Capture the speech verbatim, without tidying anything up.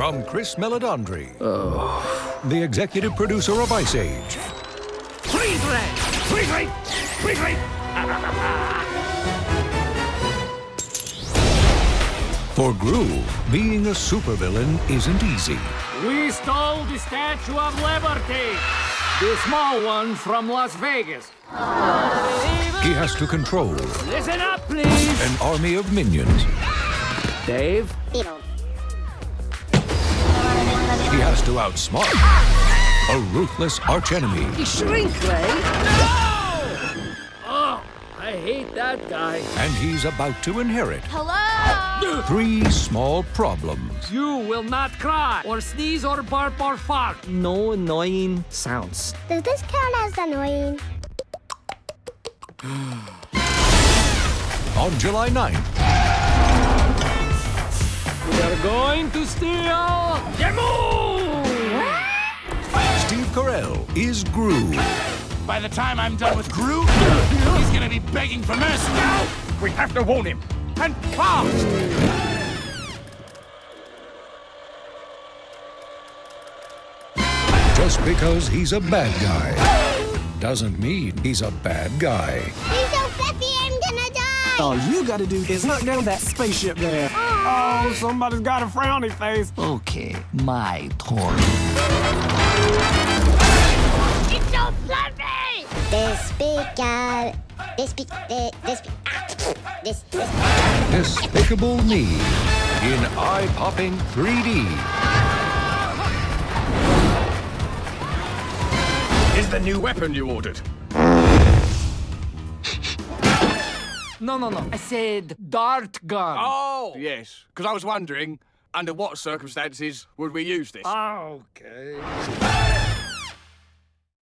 From Chris Meledandri, oh. the executive producer of Ice Age. Freeze ray! Freeze ray! Freeze ray! For Gru, being a supervillain isn't easy. We stole the Statue of Liberty, the small one from Las Vegas. He has to control Listen up, please. an army of minions. Dave? He has to outsmart a ruthless archenemy. Shrink ray? No! Oh, I hate that guy. And he's about to inherit Hello? three small problems. You will not cry, or sneeze, or burp, or fart. No annoying sounds. Does this count as annoying? On July ninth, We are going to steal the moon! Steve Carell is Gru. By the time I'm done with Gru, he's gonna be begging for mercy. Now, we have to warn him. And fast! Just because he's a bad guy doesn't mean he's a bad guy. He's so fluffy, I'm gonna die! All you gotta do is knock down that spaceship there. Oh, somebody's got a frowny face. Okay, my turn. It's so fluffy! This big guy... This big... This... This... Ah, this... This... Despicable Me in eye-popping three D. Is the new weapon you ordered? No, no, no. I said dart gun. Oh, yes. Because I was wondering, under what circumstances would we use this? Okay.